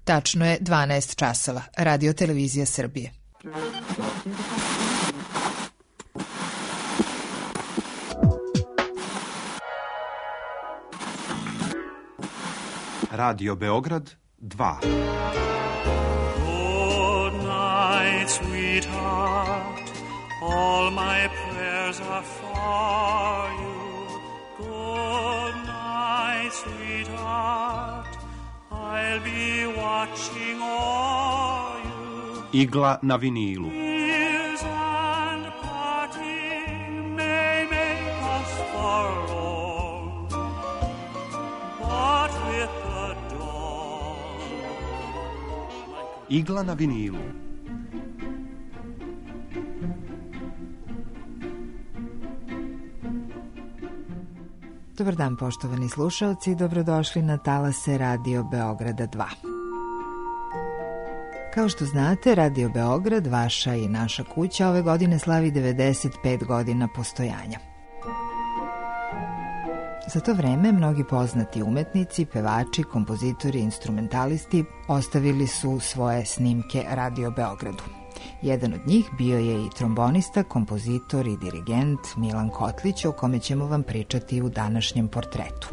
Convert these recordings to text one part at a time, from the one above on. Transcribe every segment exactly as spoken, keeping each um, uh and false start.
Tačno je dvanaest časova. Radio Televizija Srbije. Radio Beograd dva. Good night, sweetheart. All my prayers are for you. Good night, sweetheart. I'll be watching all you. Igla na vinilu. Tears and parting may make us forlorn, but with the dawn. Igla na vinilu. Dobar dan, poštovani slušalci, i dobrodošli na talase Radio Beograda dva. Kao što znate, Radio Beograd, vaša i naša kuća, ove godine slavi devedeset pet godina postojanja. Za to vreme mnogi poznati umetnici, pevači, kompozitori, instrumentalisti ostavili su svoje snimke Radio Beogradu. Jedan od njih bio je i trombonista, kompozitor i dirigent Milan Kotlić, o kome ćemo vam pričati u današnjem portretu.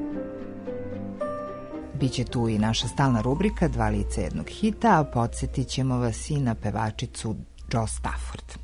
Biće tu i naša stalna rubrika Dva lica jednog hita, a podsjetit ćemo vas i na pevačicu Jo Stafford.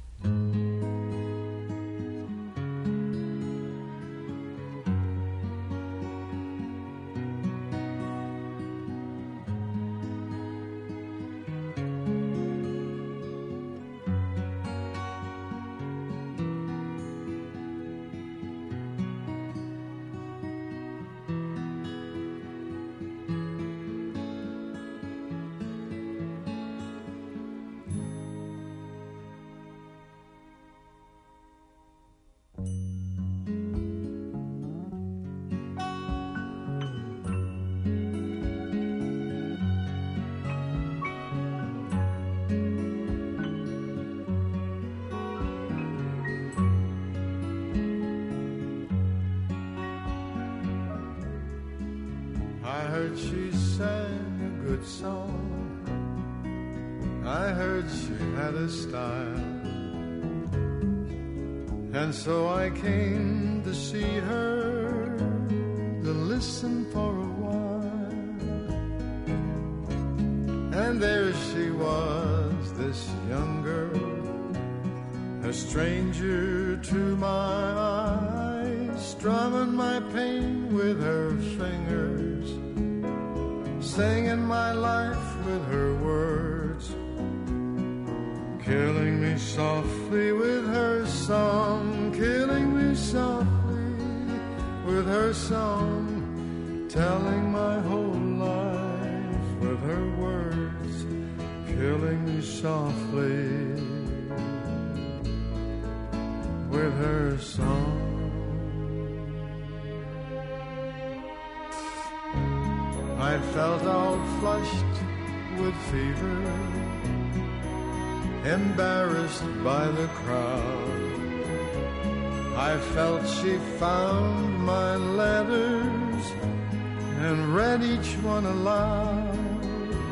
I heard she sang a good song. I heard she had a style. And so I came to see her, to listen for a while. And there she was, this young girl, a stranger to my eyes, strumming my pain with her fingers, singing my life with her words, killing me softly with her song, killing me softly with her song, telling my whole life with her words, killing me softly with her song. I felt all flushed with fever, embarrassed by the crowd. I felt she found my letters and read each one aloud.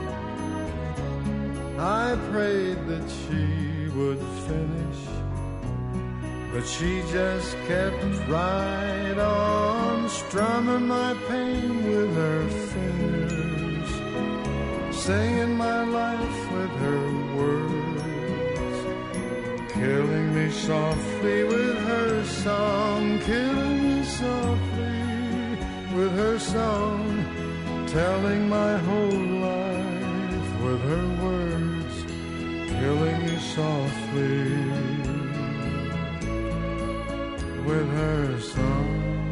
I prayed that she would finish, but she just kept right on, strumming my pain with her fingers, singing my life with her words, killing me softly with her song, killing me softly with her song, telling my whole life with her words, killing me softly with her song.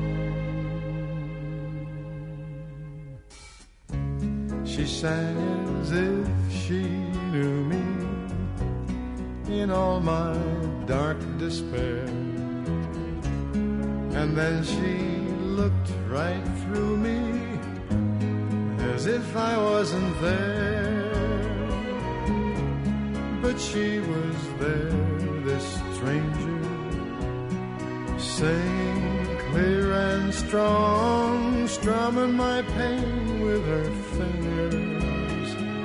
She sang as if she knew me in all my dark despair, and then she looked right through me as if I wasn't there. But she was there, this stranger, singing clear and strong, strumming my pain with her fingers,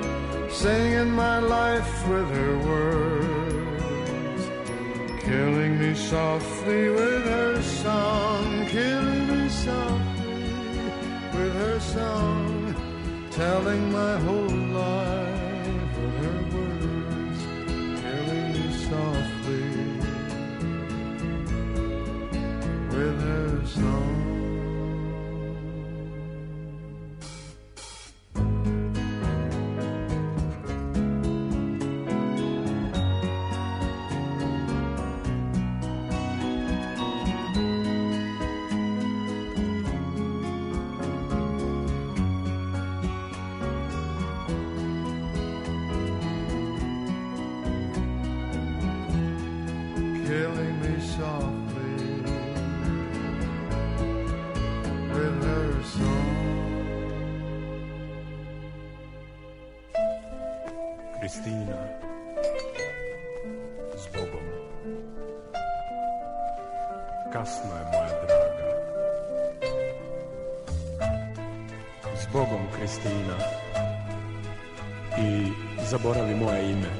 singing my life with her words, killing me softly with her song, killing me softly with her song, telling my whole life with her words, killing me softly with her song. Killing me softly with her song. Kristina, zbogom. Kasno je, moja draga. Zbogom, Kristina. I zaboravi moje ime.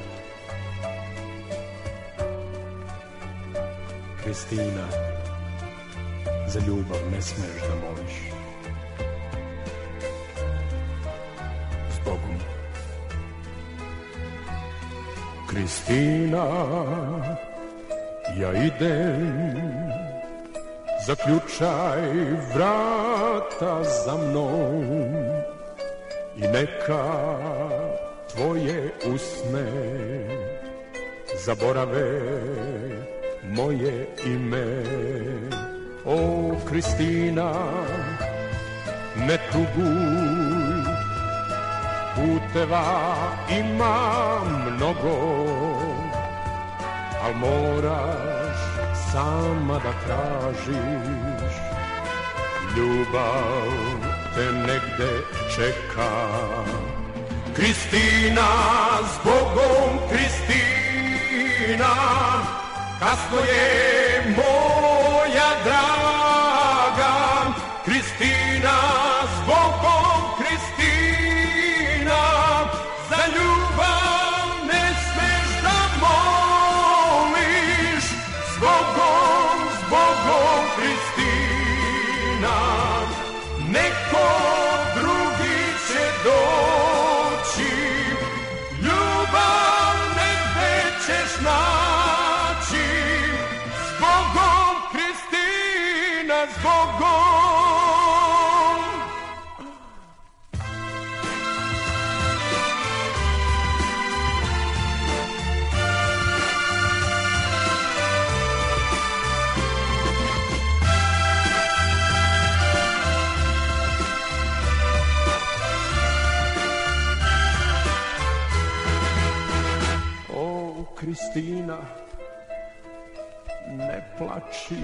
Kristina, za ljubav ne smeš da moliš. Zbogom. Kristina, ja idem, zaključaj vrata za mnom i neka tvoje usne zaborave moje ime. O, Kristina, ne tuguj, puteva ima mnogo, al moraš sama da tražiš, ljubav te negde čeka. Kristina, zbogom, Kristina, kasno je, moja draga. Kristina, zbogom, Kristina, za ljubav ne smeš da moliš. Zbogom, zbogom, Kristina, neko drugi će doći, ljubav negde ćeš naći. Zbogom, Kristina, zbogom. O, Kristina, ne plači,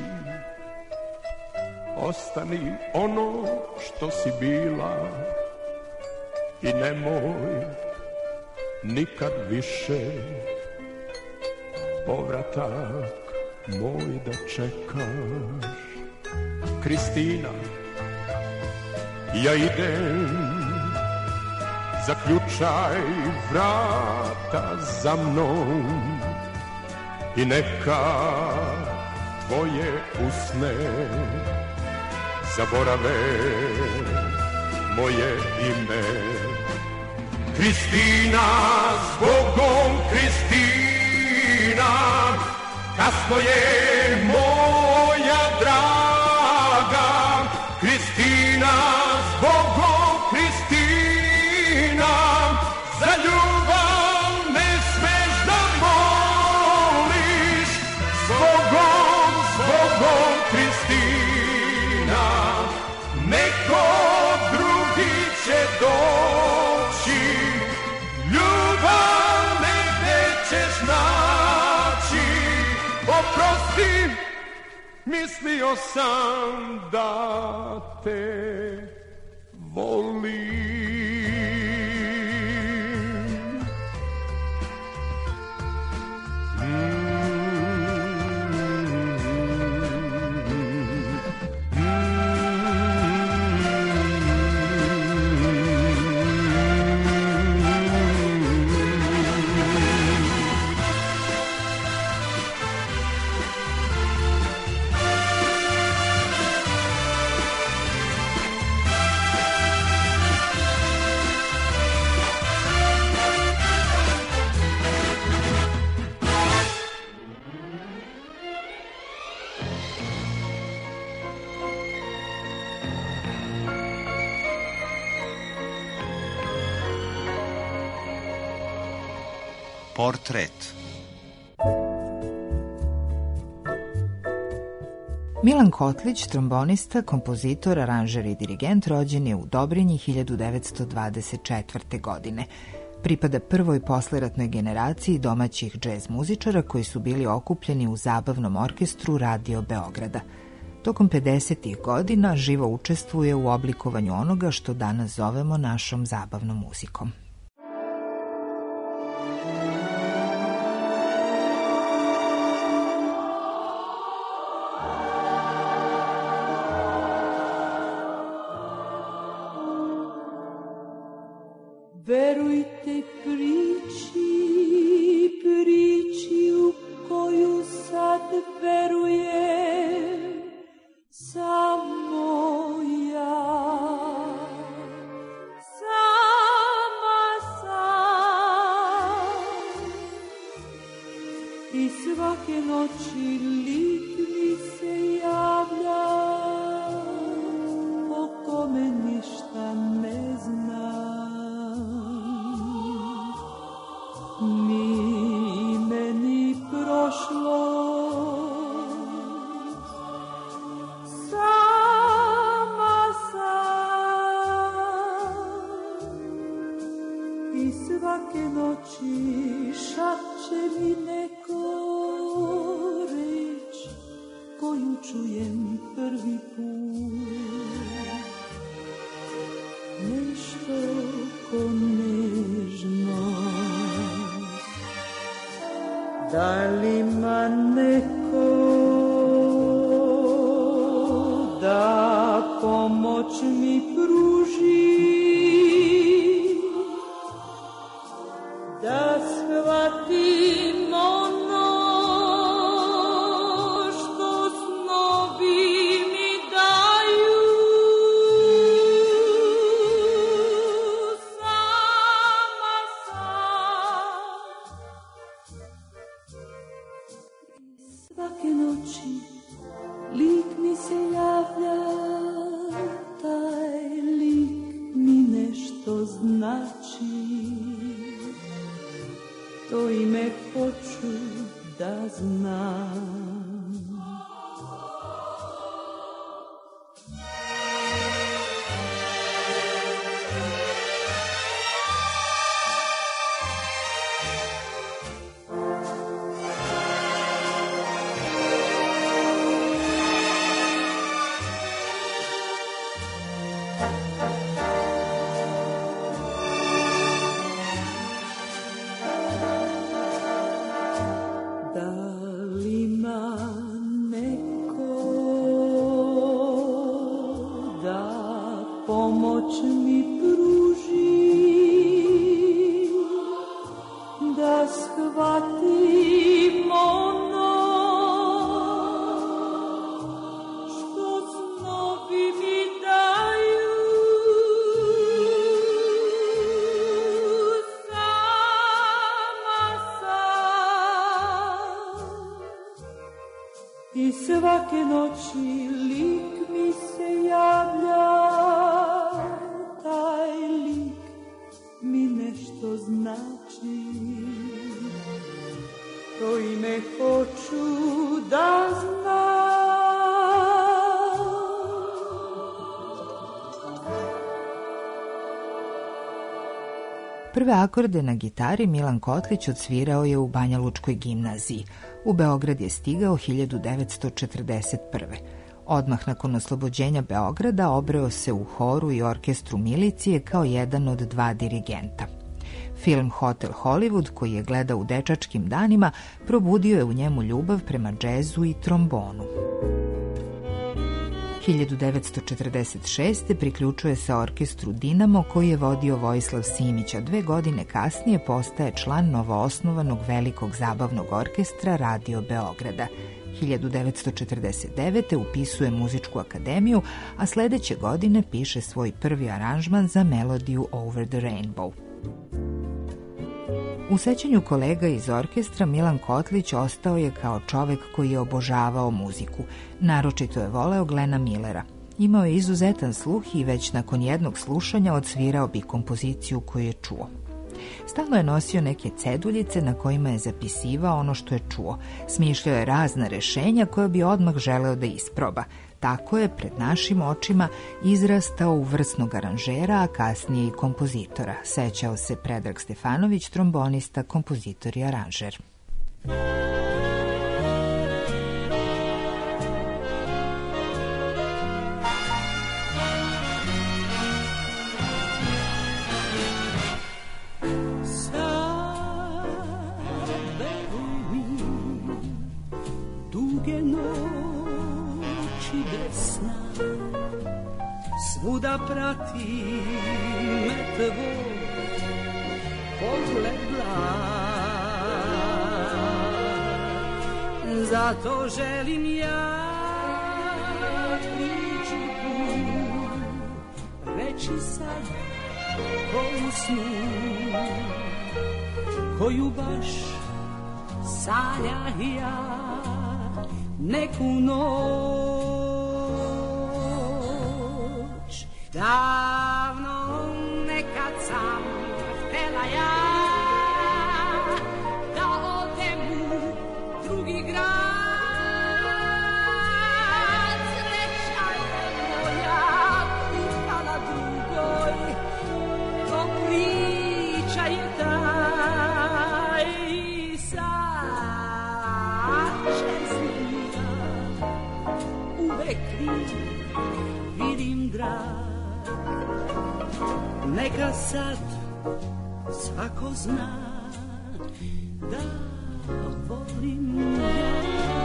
ostani ono što si bila i nemoj nikad više povratak moj da čekaš. Kristina, ja idem, zaključaj vrata za mnom i neka tvoje usne zaborave moje ime. Kristina, zbogom, Kristina, kasno je, moja draga. Kristina, zbogom, Kristina, za ljubav ne smeš da moliš. Zbogom, zbogom, Kristina, neko drugi će doći, ljubav negde ćeš naći. Oprosti, mislio sam da te volim. Portret. Milan Kotlić, trombonista, kompozitor, aranžer i dirigent, rođen je u Dobrinji hiljadu devetsto dvadeset četvrte. godine. Pripada prvoj posleratnoj generaciji domaćih džez muzičara koji su bili okupljeni u zabavnom orkestru Radio Beograda. Tokom pedesetih godina živo učestvuje u oblikovanju onoga što danas zovemo našom zabavnom muzikom. Verujte priči, priči u koju sad verujem samo ja. Sama sam i svake noći lik mi se javlja o kome ništa ne znam. Mi meni prošlo sama sam i svake noći šapće mi neko reč koju čujem prvi put. Nešto ko nežno, da li ima neko da pomoć mi pruži, da shvatim ono što snovi mi daju. Sama sam svake noći lik mi se javlja, taj lik mi nešto znači, to ime hoću da znam. Pomoć mi pruži, da shvatim ono što snovi mi daju. Sama sam i svake noći lik mi se javlja, nešto znači, to ime hoću da znam. Prve akorde na gitari Milan Kotlić odsvirao je u Banjalučkoj gimnaziji. U Beograd je stigao hiljadu devetsto četrdeset prve. Odmah nakon oslobođenja Beograda obreo se u horu i orkestru milicije kao jedan od dva dirigenta. Film Hotel Hollywood, koji je gledao u dečačkim danima, probudio je u njemu ljubav prema džezu i trombonu. hiljadu devetsto četrdeset šeste. priključuje se orkestru Dinamo koji je vodio Vojislav Simić, a dve godine kasnije postaje član novoosnovanog velikog zabavnog orkestra Radio Beograda. hiljadu devetsto četrdeset devete. upisuje muzičku akademiju, a sledeće godine piše svoj prvi aranžman za melodiju Over the Rainbow. U sećanju kolega iz orkestra Milan Kotlić ostao je kao čovek koji je obožavao muziku. Naročito je voleo Glena Millera. Imao je izuzetan sluh i već nakon jednog slušanja odsvirao bi kompoziciju koju je čuo. Stalno je nosio neke ceduljice na kojima je zapisivao ono što je čuo. Smišljao je razna rešenja koja bi odmah želeo da isproba. Tako je pred našim očima izrastao u vrsnog aranžera, a kasnije i kompozitora. Sećao se Predrag Stefanović, trombonista, kompozitor i aranžer. Svuda prati me tvoj pogled blag, zato želim ja priču tu reći sad koju snu, koju baš sanjah ja neku noć. Davno nekad sam htela ja da odem u drugi grad. Sreća je moja pripala drugoj, to priča je ta i sad čeznika uvek vidim drag. Neka sad svako zna da volim ja.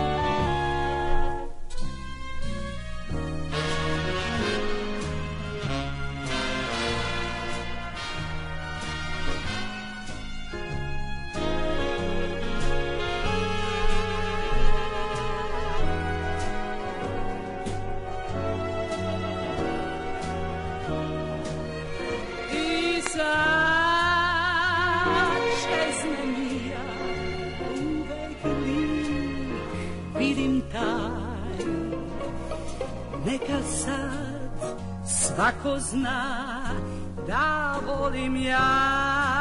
Neka sad svako zna da volim ja.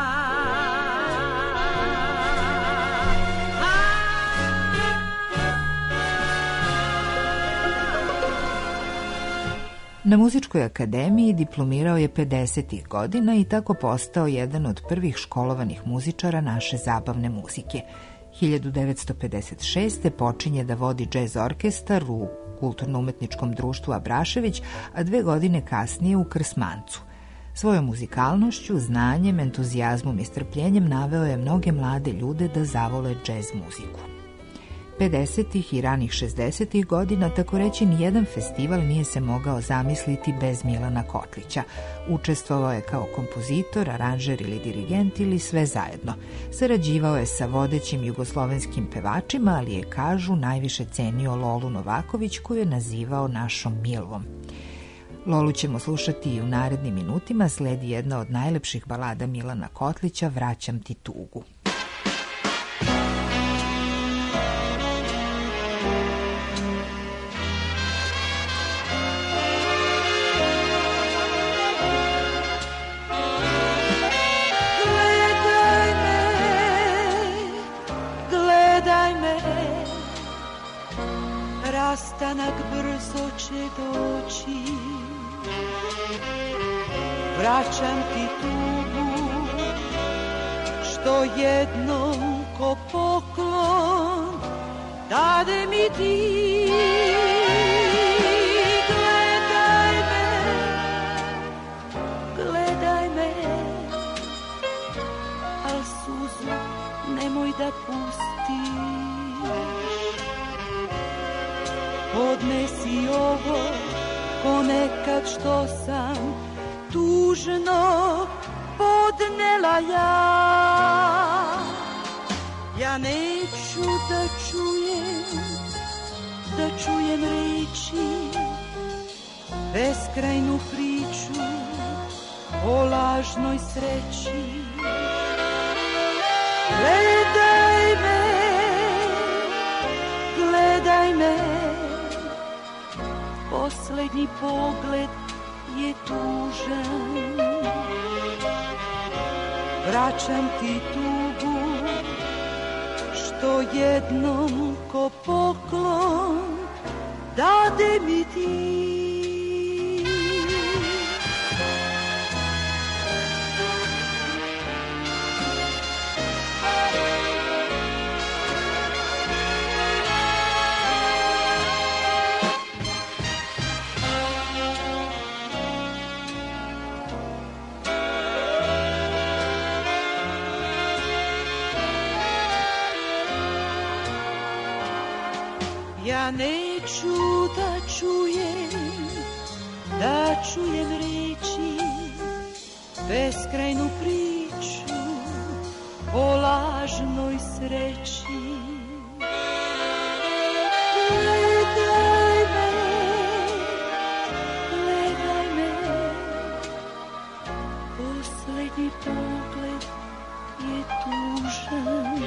Na Muzičkoj akademiji diplomirao je pedesetih godina i tako postao jedan od prvih školovanih muzičara naše zabavne muzike. hiljadu devetsto pedeset šeste. počinje da vodi džez orkestar u Kulturno-umetničkom društvu Abrašević, a dve godine kasnije u Krsmancu. Svojom muzikalnošću, znanjem, entuzijazmom i strpljenjem naveo je mnoge mlade ljude da zavole džez muziku. pedesetih i ranih šezdesetih godina, tako reći, nijedan festival nije se mogao zamisliti bez Milana Kotlića. Učestvovao je kao kompozitor, aranžer ili dirigent ili sve zajedno. Sarađivao je sa vodećim jugoslovenskim pevačima, ali je, kažu, najviše cenio Lolu Novaković, koju je nazivao našom Milvom. Lolu ćemo slušati i u narednim minutima. Sledi jedna od najlepših balada Milana Kotlića, Vraćam ti tugu. Rastanak brzo će doći, vraćam ti tugu, što jednom ko poklon dade mi ti. Gledaj me, gledaj me, al suzu nemoj da pustiš. Podnesi ovo ponekad što sam tužno podnela ja. Ja neću da čujem, da čujem reči, beskrajnu priču o lažnoj sreći. Gledaj me, gledaj me, poslednji pogled je tužan. vraćam ti tugu što jednom ko poklon dade mi ti. Ja neću da čujem, da čujem reči, beskrajnu priču o lažnoj sreći. Gledaj me, gledaj me, poslednji pogled je tužan.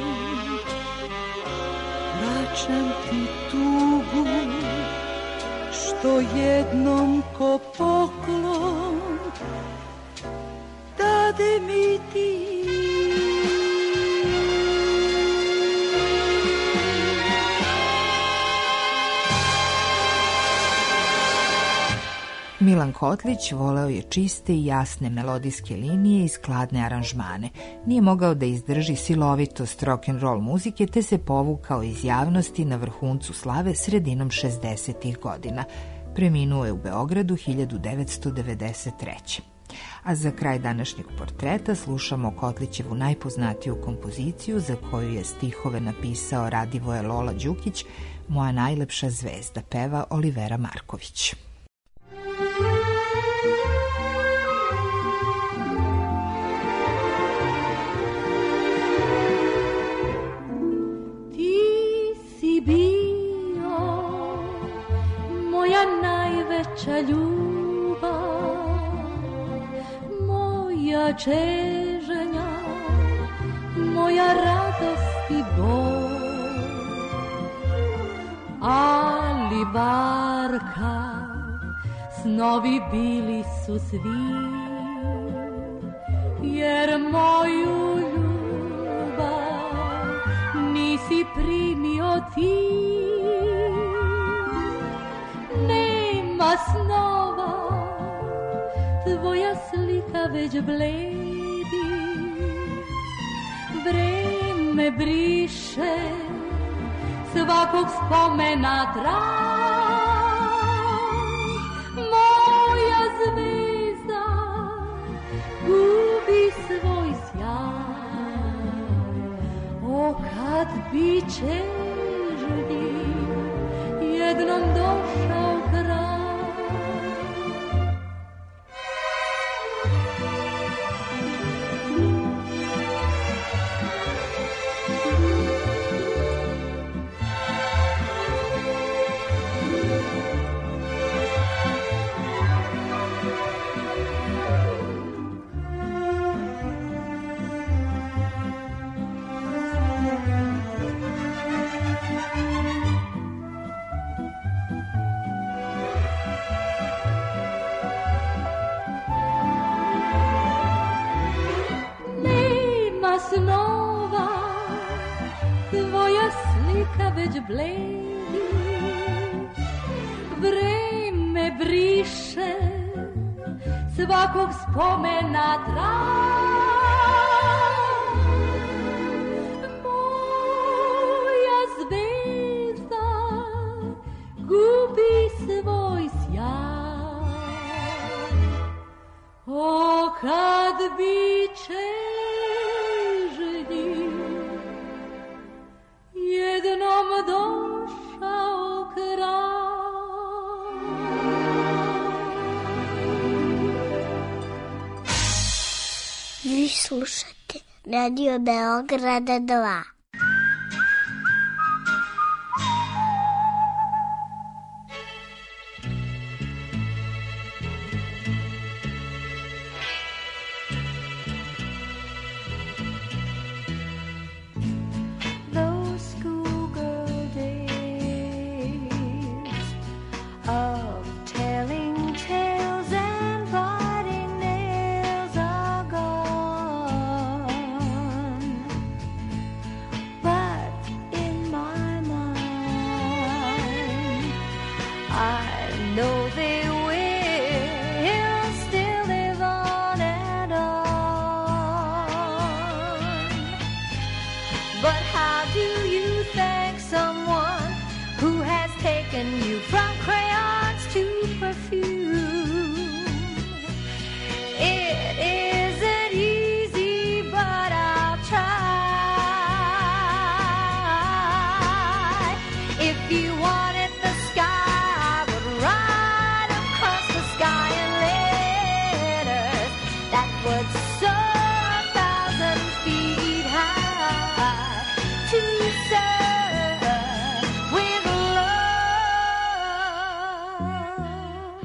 Vraćam ti tugu što jednom ko poklon dade mi ti. Milan Kotlić voleo je čiste i jasne melodijske linije i skladne aranžmane. Nije mogao da izdrži silovitost rock'n'roll muzike, te se povukao iz javnosti na vrhuncu slave sredinom šezdesetih godina. Preminuo je u Beogradu hiljadu devetsto devedeset treće. A za kraj današnjeg portreta slušamo Kotlićevu najpoznatiju kompoziciju za koju je stihove napisao Radivoje Lola Đukić, Moja najlepša zvezda, peva Olivera Marković. Najveća ljubav, moja čežnja, moja radost i bol, ali barka, snovi bili su svi, jer moju ljubav nisi primio ti. Snova, tvoja slika već bledi, vreme briše svakog spomena trag. Moja zvezda gubi svoj sjaj, o kad bi čežnji jednom došao kraj. Snova, tvoja slika već bledi, vreme briše svakog spomena trag. Moja zvezda gubi svoj sjaj, o kad bi jednom došao kraj. Vi slušate Radio Beograda dva. Tales and bloody nails are gone. do you thank someone who has taken you from crayons to perfume? It isn't easy, but I'll try. If you wanted the sky, I would ride across the sky in letters that would soar a thousand feet high to serve with love.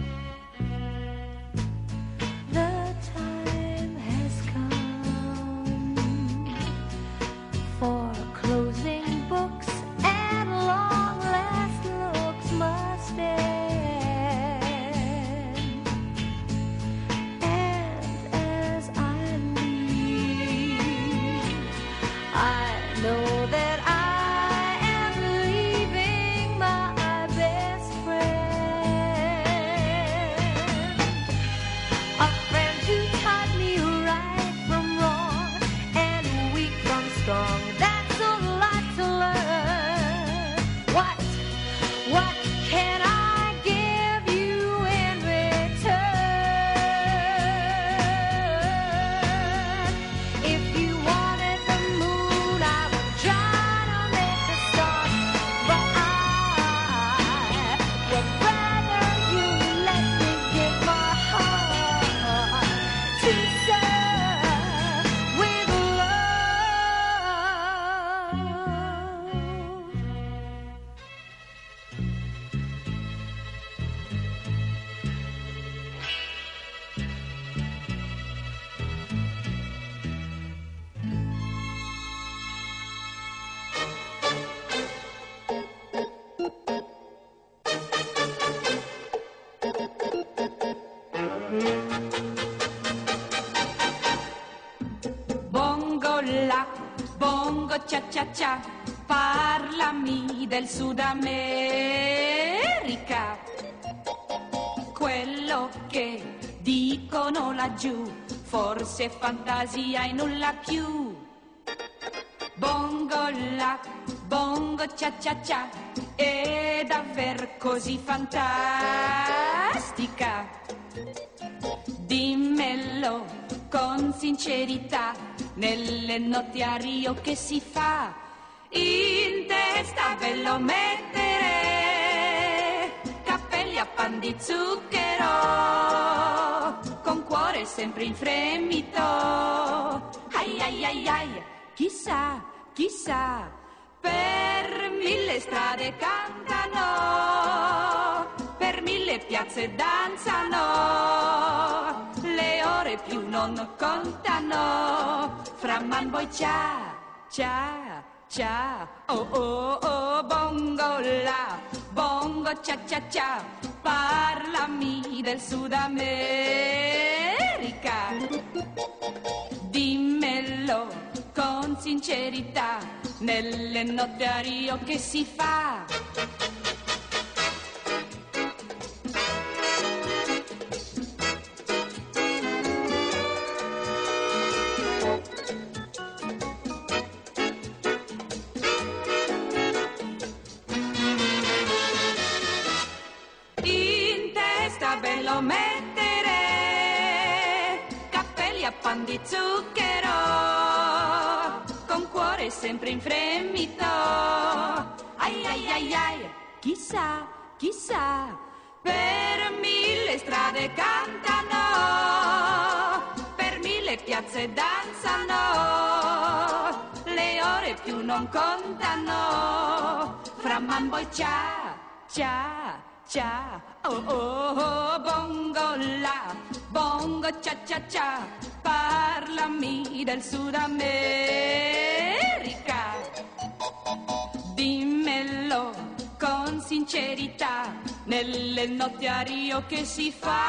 The time has come for closing books, and long last looks must end. And as I leave, I know that I am leaving my best friend, a friend who taught me right from wrong and weak from strong. That's a lot to learn. What, what can I give you in return? If you wanted the moon, I would try to make the stars, but I would rather you let me give my heart to serve with love. Bongo la, bongo cia cia cia, parlami del Sud America. Quello che dicono laggiù, forse è fantasia e nulla più. Bongo la, bongo cia cia cia, è davvero così fantastica. Dimmelo con sincerità, nelle notti a Rio che si fa? In testa bello mettere cappelli a pan di zucchero, con cuore sempre in fremito. Ai ai ai ai, chissà, chissà, per mille strade cantano, per mille piazze danzano, le ore più non contano, fra man poi cia, cia, cia, oh oh oh, bongo la, bongo cia cia cia, parlami del Sud America. Dimmelo con sincerità, nelle notti a Rio che si fa? Bello mettere cappelli a pan di zucchero, con cuore sempre in fremito. Ai ai ai ai, chissà, chissà, per mille strade cantano, per mille piazze danzano, le ore più non contano, fra mambo e cia, cia, cia, oh oh oh, bongo la, bongo cia cia cia, parlami del Sud America. Dimmelo con sincerità, nelle notti a Rio che si fa?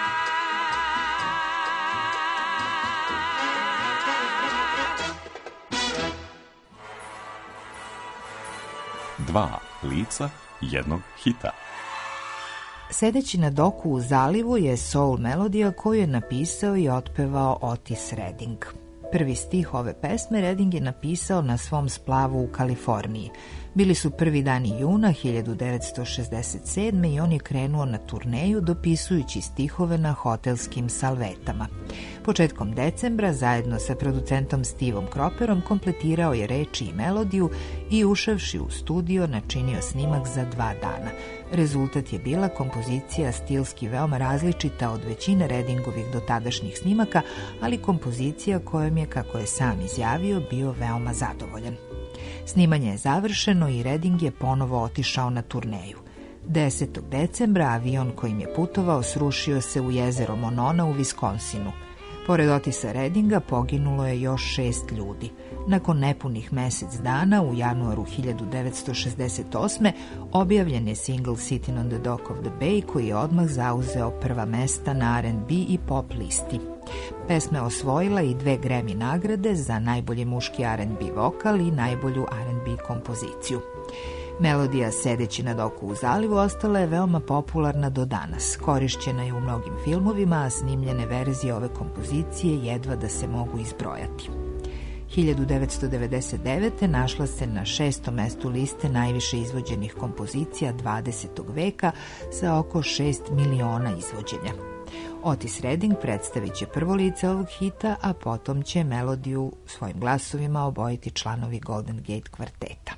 Dva lica jednog hita. Sedeći na doku u zalivu je soul melodija koju je napisao i otpevao Otis Redding. Prvi stih ove pesme Redding je napisao na svom splavu u Kaliforniji. Bili su prvi dani juna hiljadu devetsto šezdeset sedme i on je krenuo na turneju dopisujući stihove na hotelskim salvetama. Početkom decembra, zajedno sa producentom Stevom Kroperom, kompletirao je reči i melodiju i ušavši u studio načinio snimak za dva dana. Rezultat je bila kompozicija stilski veoma različita od većine Reddingovih dotadašnjih snimaka, ali kompozicija kojom je, kako je sam izjavio, bio veoma zadovoljan. Snimanje je završeno i Redding je ponovo otišao na turneju. desetog decembra avion kojim je putovao srušio se u jezero Monona u Viskonsinu. Pored Otisa Reddinga poginulo je još šest ljudi. Nakon nepunih mesec dana, u januaru hiljadu devetsto šezdeset osme objavljen je single Sitting on the Dock of the Bay koji je odmah zauzeo prva mesta na R and B i pop listi. Pesma je osvojila i dve Grammy nagrade za najbolji muški R and B vokal i najbolju R and B kompoziciju. Melodija Sedeći na doku u zalivu ostala je veoma popularna do danas. Korišćena je u mnogim filmovima, a snimljene verzije ove kompozicije jedva da se mogu izbrojati. hiljadu devetsto devedeset devete našla se na šestom mestu liste najviše izvođenih kompozicija dvadesetog veka sa oko šest miliona izvođenja. Otis Redding predstavit će prvo lice ovog hita, a potom će melodiju svojim glasovima obojiti članovi Golden Gate kvarteta.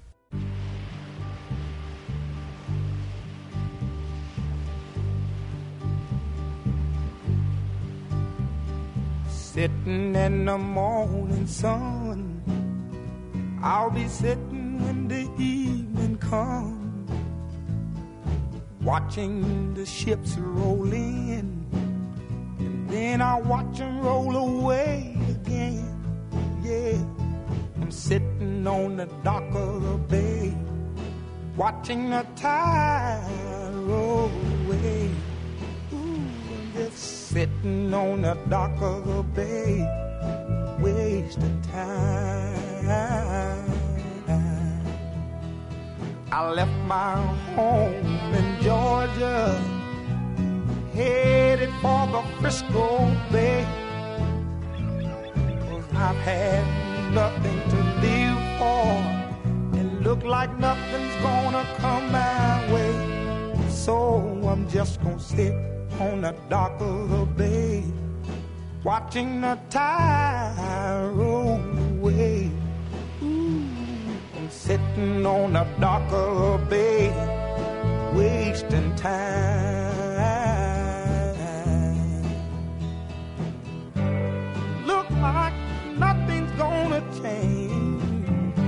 Sitting in the morning sun, I'll be sitting when the evening comes, watching the ships roll in, and then I'll watch them roll away again. Yeah, I'm sitting on the dock of the bay, watching the tide roll away. Just sitting on the dock of the bay, wasting time. I left my home in Georgia, headed for the Frisco Bay, 'cause I've had nothing to live for, and look like nothing's gonna come my way. So I'm just gonna sit on the dock of the bay, watching the tide roll away. Ooh, I'm sitting on the dock of the bay, wasting time. Look like nothing's gonna change,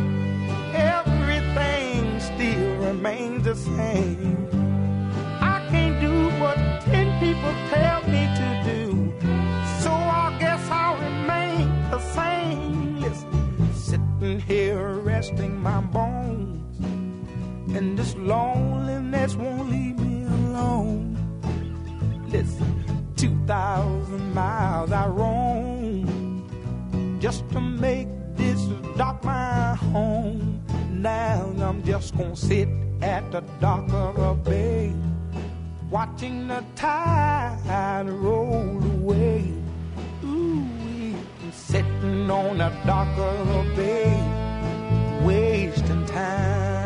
everything still remains the same. I can't do what ten people tell me to do, so I guess I'll remain the same. Listen, sitting here resting my bones, and this loneliness won't leave me alone. Listen, two thousand miles I roam just to make this dock my home. Now I'm just gonna sit at the dock of a bay, watching the tide roll away. Ooh, I'm sitting on the dock of the bay, wasting time.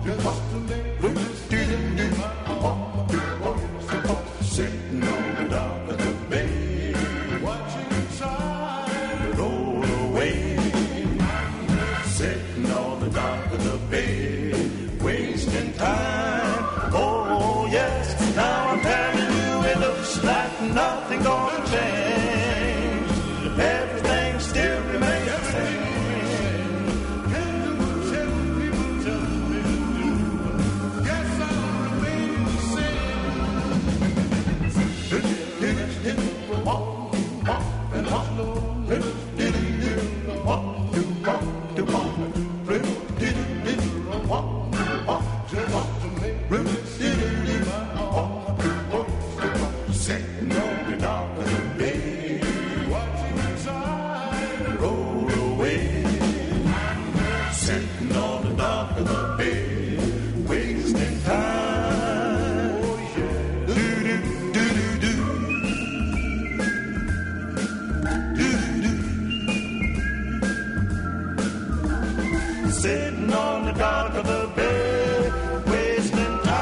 Sitting on the dock of the bay, watching the tide roll away. Sitting on the dock of the bay, wasting time. Oh yes, now I'm telling you, it looks like nothing gonna change. Everything still remains the same. Sitting on the dock of the bay, watching the tide roll away. Sitting on the dock of the bay, wasting time. Oh yeah. Do do do do do do do. Sitting on the dock of the bay, wasting time.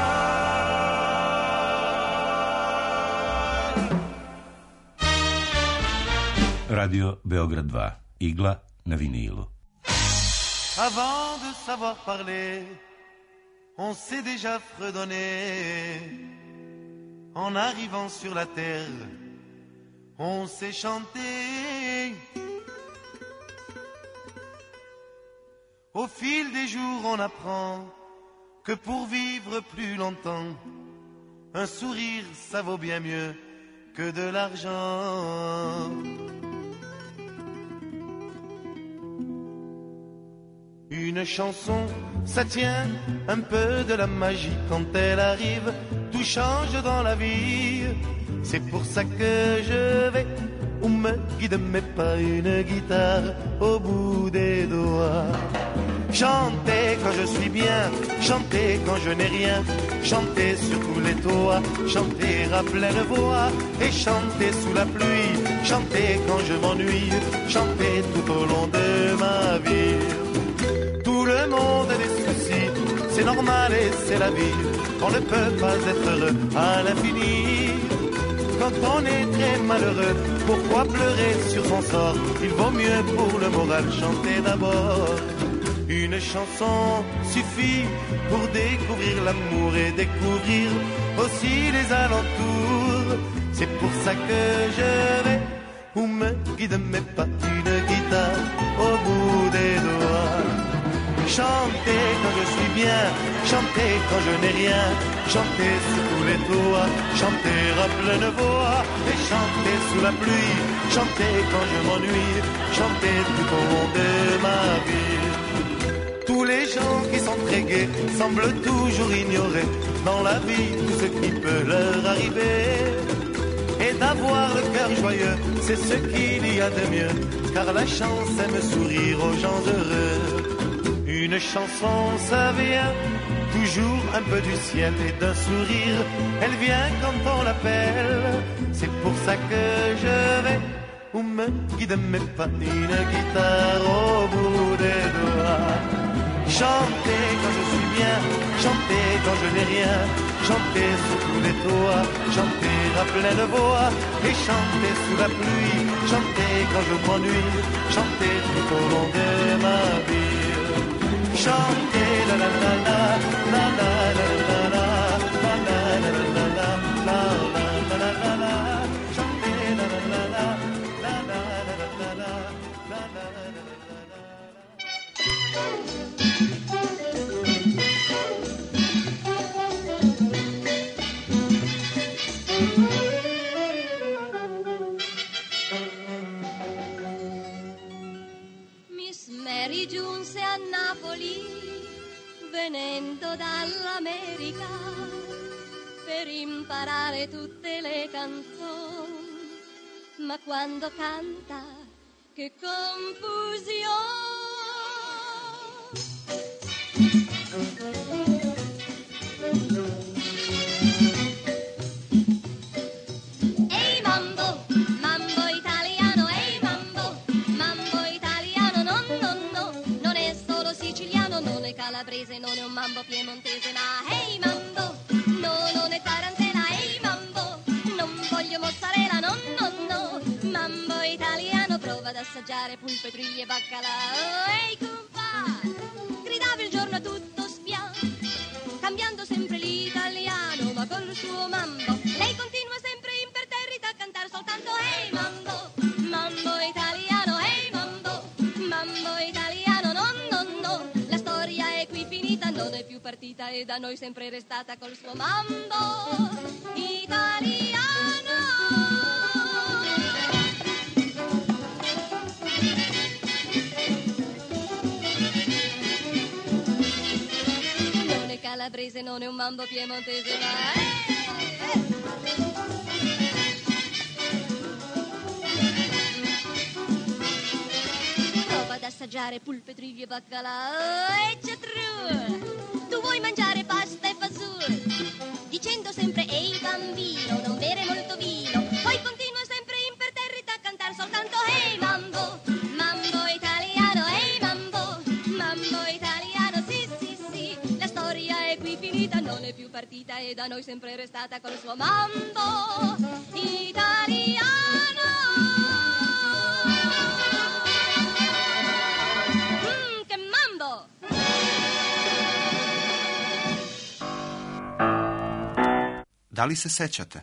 Radio Beograd dva. Igla na vinilu. Avant de savoir parler, on s'est déjà fredonné. En arrivant sur la terre, on s'est chanté. Au fil des jours, on apprend que pour vivre plus longtemps, un sourire, ça vaut bien mieux que de l'argent. Une chanson, ça tient un peu de la magie. Quand elle arrive, tout change dans la vie. C'est pour ça que je vais, où me guide mes pas, une guitare au bout des doigts. Chanter quand je suis bien, chanter quand je n'ai rien, chanter sur tous les toits, chanter à pleine voix, et chanter sous la pluie, chanter quand je m'ennuie, chanter tout au long de ma vie. Tout le monde a des soucis, c'est normal et c'est la vie. On ne peut pas être heureux à l'infini. Quand on est très malheureux, pourquoi pleurer sur son sort? Il vaut mieux pour le moral chanter d'abord. Une chanson suffit pour découvrir l'amour et découvrir aussi les alentours. C'est pour ça que je vais, où me guide mes pas, une guitare au bout des doigts. Chanter quand je suis bien, chanter quand je n'ai rien, chanter sous tous les toits, chanter à pleine voix, et chanter sous la pluie, chanter quand je m'ennuie, chanter tout au long de ma vie. Tous les gens qui sont très gais semblent toujours ignorer dans la vie tout ce qui peut leur arriver. Et d'avoir le cœur joyeux, c'est ce qu'il y a de mieux, car la chance aime sourire aux gens heureux. Une chanson, ça vient toujours un peu du ciel et d'un sourire. Elle vient quand on l'appelle. C'est pour ça que je vais, où me guide mes pas, une guitare au bout des doigts. Chanter quand je suis bien, chanter quand je n'ai rien, chanter sous tous les toits, chanter à pleine voix, et chanter sous la pluie, chanter quand je m'ennuie, chanter tout au long de ma vie. Chanter la la la la la la la la la la la la la la la la la la, chanter la la la la la la la la la la la. Miss Mary giunse a Napoli venendo dall'America per imparare tutte le canzoni, ma quando canta che confusione. Ehi mambo, mambo italiano, ehi mambo, mambo italiano, no, no, no, non è solo siciliano, non è calabrese, non è un mambo pieno piemontese, ma hey mambo, no, non è tarantella, hey mambo, non voglio mozzarella, no, no, no, mambo italiano, prova ad assaggiare pulpe, triglie e baccalà. Ehi compa, gridava il giorno a tutto spiano, cambiando sempre l'italiano, ma col suo mambo, lei continua sempre imperterrita a cantare soltanto hey mambo, mambo italiano, hey mambo, mambo italiano, no, no, no, la storia è qui finita, non è più partita e da noi sempre restata col suo mambo italiano. Non è calabrese, non è un mambo piemontese, ma eh, eh. Prova ad assaggiare pulpe, triglie e baccalà. E c'è true, tu vuoi mangiare pasta e fasulli, dicendo sempre ehi bambino, non bere molto vino, poi continua sempre imperterrita a cantare soltanto hey mambo, mambo italiano, hey mambo, mambo italiano, sì sì sì, la storia è qui finita, non è più partita e da noi sempre restata col suo mambo italiano. Mmm, che mambo! Da li se sećate?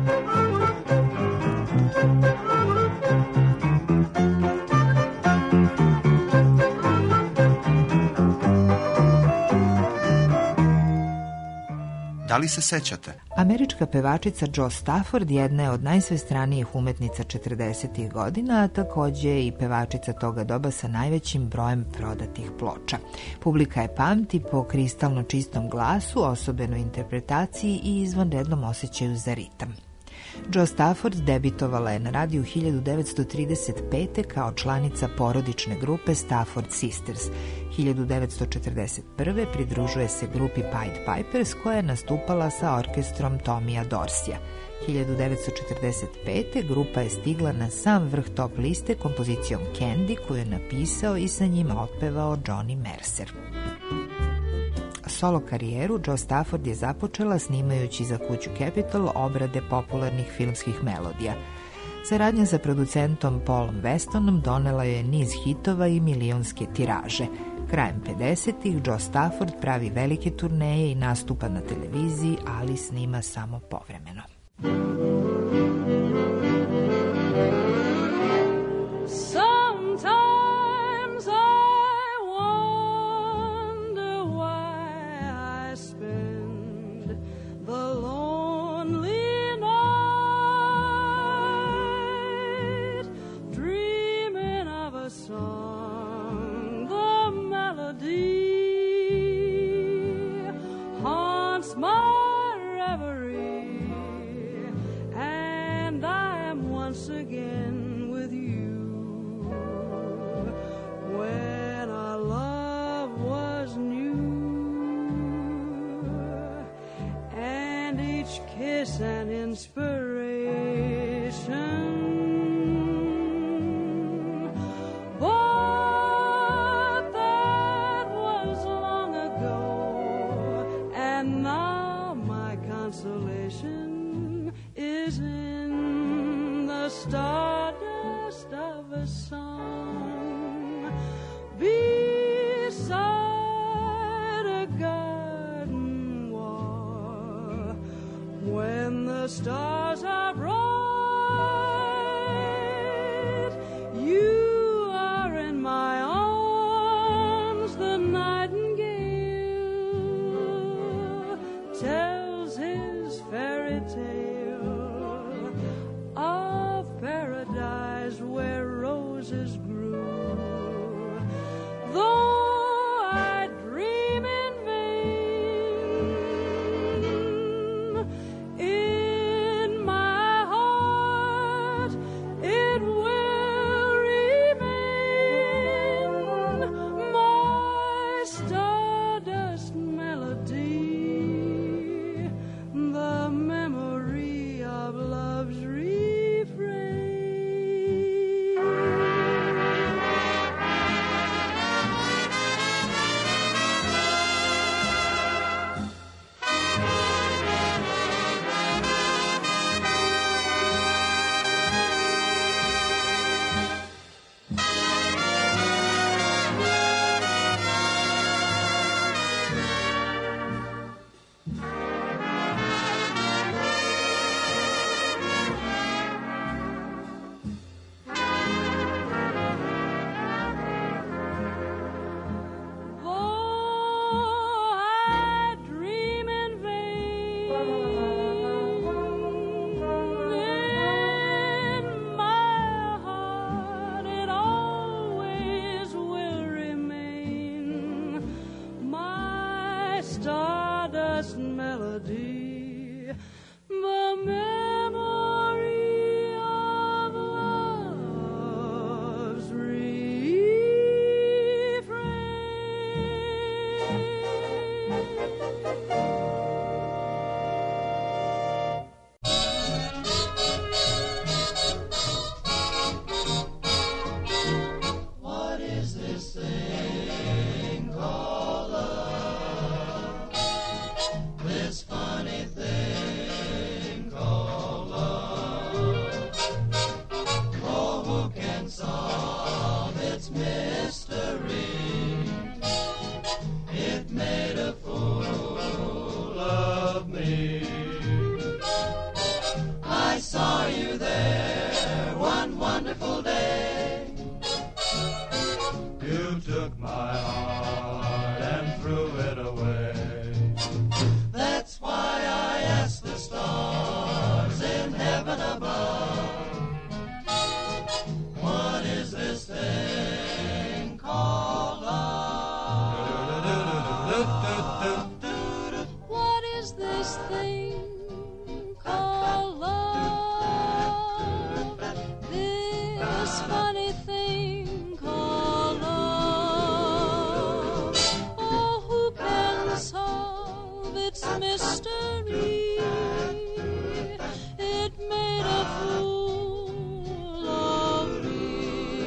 Da li se sećate? Američka pevačica Jo Stafford jedna je od najsvestranijih umetnica četrdesetih godina, a takođe i pevačica toga doba sa najvećim brojem prodatih ploča. Publika je pamti po kristalno čistom glasu, osobenoj interpretaciji i izvanrednom osjećaju za ritam. Jo Stafford debitovala je na radiju hiljadu devetsto trideset pete. kao članica porodične grupe Stafford Sisters. hiljadu devetsto četrdeset prve. pridružuje se grupi Pied Pipers koja je nastupala sa orkestrom Tomija Dorsija. hiljadu devetsto četrdeset pete. grupa je stigla na sam vrh top liste kompozicijom Candy koju je napisao i sa njima otpevao Johnny Mercer. Solo karijeru Jo Stafford je započela snimajući za kuću Capitol obrade popularnih filmskih melodija. Saradnja sa producentom Paulom Westonom donela je niz hitova i milionske tiraže. Krajem pedesetih. Jo Stafford pravi velike turneje i nastupa na televiziji, ali snima samo povremeno. Kiss and inspiration, but that was long ago, and now my consolation is in the stardust of a song beside a garden wall. When the stars are bright, you are in my arms. The nightingale tells his fairy tale of paradise where roses grew. Though I dream in in my heart, it will remain my stardust melody, the memory of love's refrain. stardust melody, the memory of love's What is this thing called love? This funny thing called love. Oh, who can solve its mystery? It made a fool of me. I saw you there one wonderful day. You took my heart and threw it away. That's why I asked the stars in heaven above, what is this thing called love? What is this thing called love? This funny thing called love. Oh, who can solve its mystery? It made a fool of me.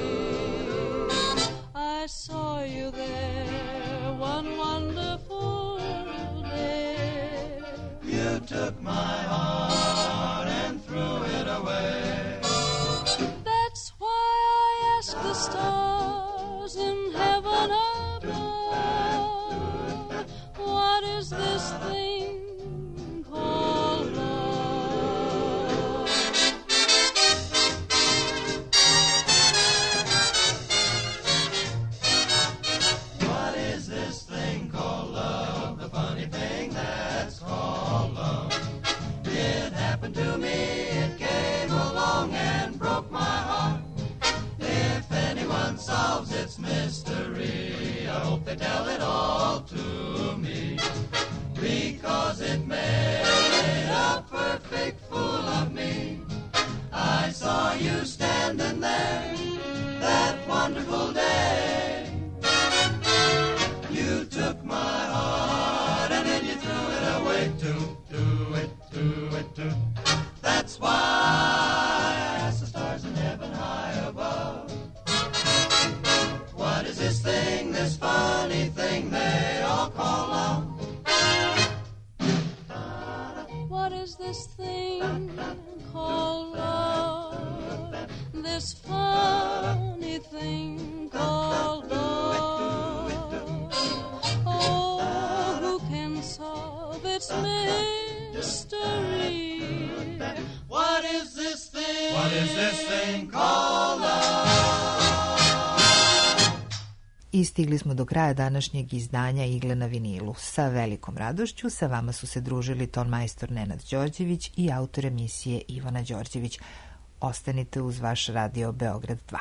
I saw you there one wonderful day. You took my heart and threw it away. That's why I ask the stars in heaven above, what is this thing called love? What is this thing called love? The funny thing that's called love. It happened to me, it came along and broke my heart. If anyone solves its mystery, I hope they tell it all to me. Because it made a perfect fool of me. I saw you standing there that wonderful day. You took my heart and then you threw it away. To, to it, to it, to. That's why I asked the stars in heaven high above, what is this thing, this funny thing they all call love? What is this thing called love? This funny thing called love. Oh, who can solve its mystery? What is this thing? What is this thing called love? I stigli smo do kraja današnjeg izdanja Igle na vinilu. Sa velikom radošću sa vama su se družili tonmajstor Nenad Đorđević i autor emisije Ivana Đorđević. Ostanite uz vaš radio Beograd dva.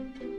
Thank you.